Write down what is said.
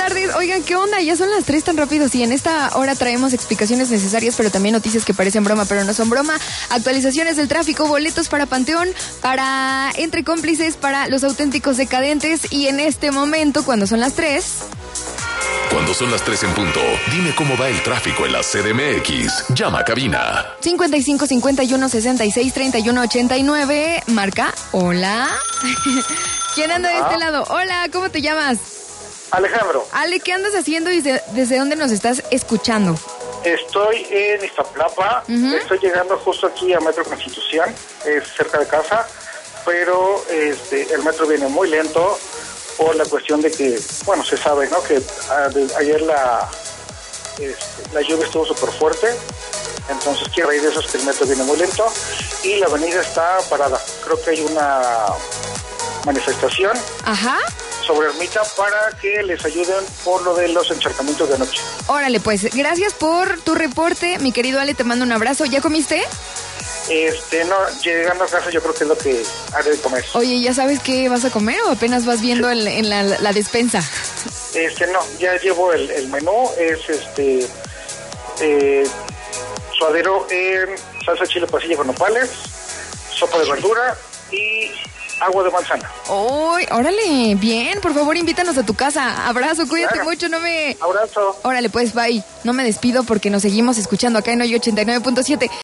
tardes. Oigan, ¿qué onda? Ya son las 3 tan rápido. Sí, en esta hora traemos explicaciones necesarias, pero también noticias que parecen broma, pero no son broma. Actualizaciones del tráfico, boletos para Panteón, para Entre Cómplices, para Los Auténticos Decadentes. Y en este momento, cuando son las 3... Cuando son las 3 en punto, dime cómo va el tráfico en la CDMX. Llama a cabina 55 51 66 31 89. Marca, hola. ¿Quién anda de este lado? Hola, ¿cómo te llamas? Alejandro. Ale, ¿qué andas haciendo y desde dónde nos estás escuchando? Estoy en Iztapalapa, estoy llegando justo aquí a Metro Constitución, es cerca de casa, pero el metro viene muy lento por la cuestión de que, bueno, se sabe, ¿no? Que ayer la lluvia estuvo súper fuerte, entonces quiero ir de eso, es que el metro viene muy lento y la avenida está parada. Creo que hay una manifestación. Ajá. Sobre Ermita para que les ayuden por lo de los encharcamientos de anoche. Órale, pues, gracias por tu reporte, mi querido Ale, te mando un abrazo. ¿Ya comiste? No, llegando a casa yo creo que es lo que haré de comer. Oye, ¿ya sabes qué vas a comer o apenas vas viendo en la despensa? No, ya llevo el menú, es suadero en salsa chile pasilla con nopales, sopa de verdura y agua de manzana. ¡Uy! ¡Órale! Bien, por favor, invítanos a tu casa. Abrazo, cuídate claro. mucho, no me... Abrazo. Órale, pues, bye. No me despido porque nos seguimos escuchando acá en Hoy 89.7.